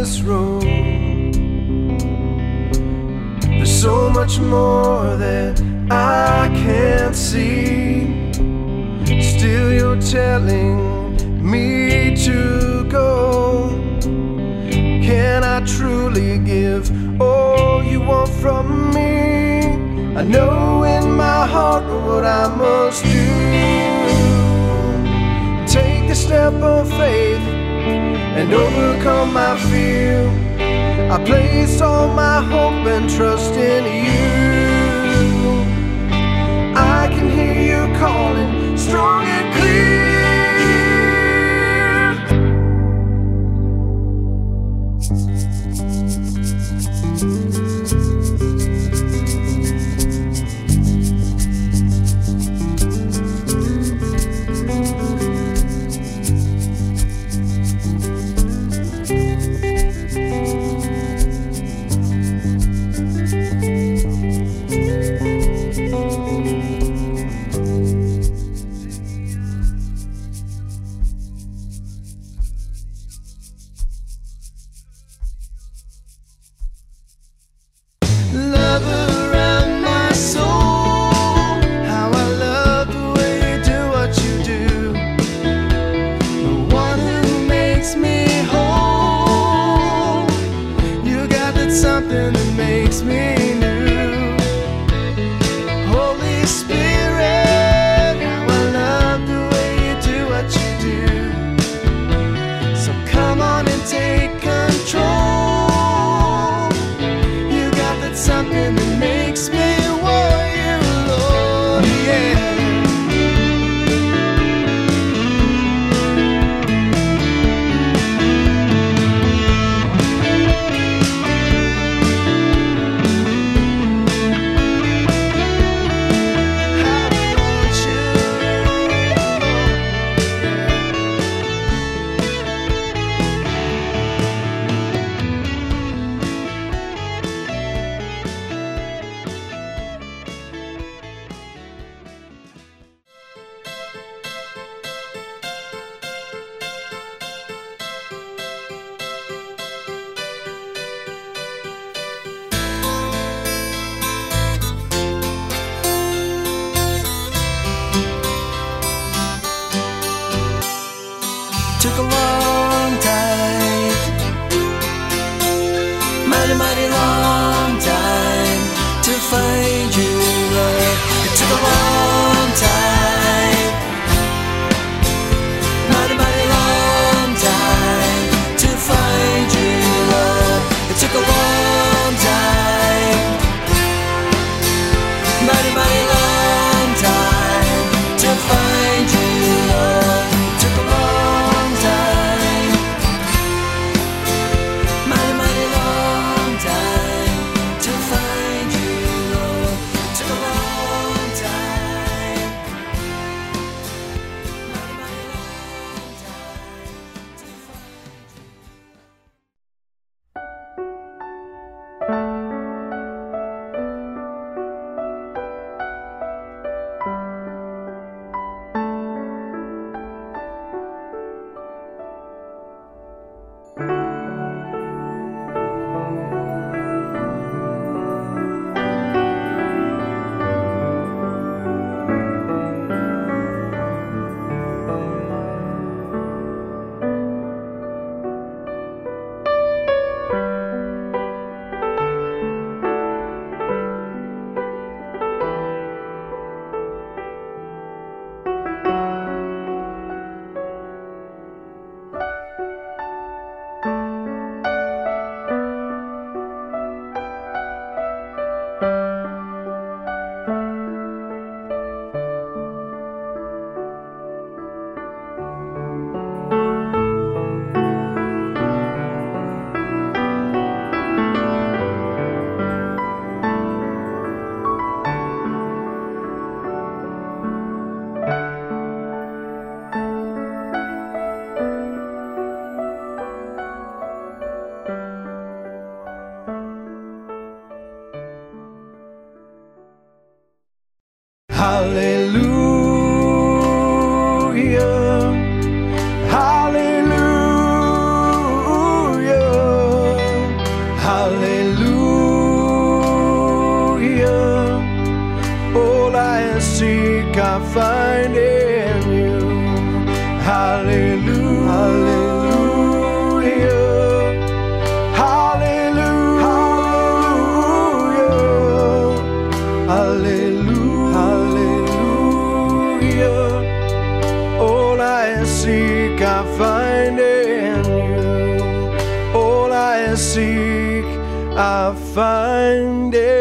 this road. There's so much more that I can't see. Still you're telling me to go. Can I truly give all you want from me? I know in my heart what I must do. Take the step of faith and overcome my fear. I place all my hope and trust in you. I can hear you calling strong and clear. Something that makes me new. Holy Spirit, how I love the way you do what you do. So come on and take control. You got that something that makes me want you, Lord, yeah. find in you. Hallelujah. I find in you. All I seek, I find in you.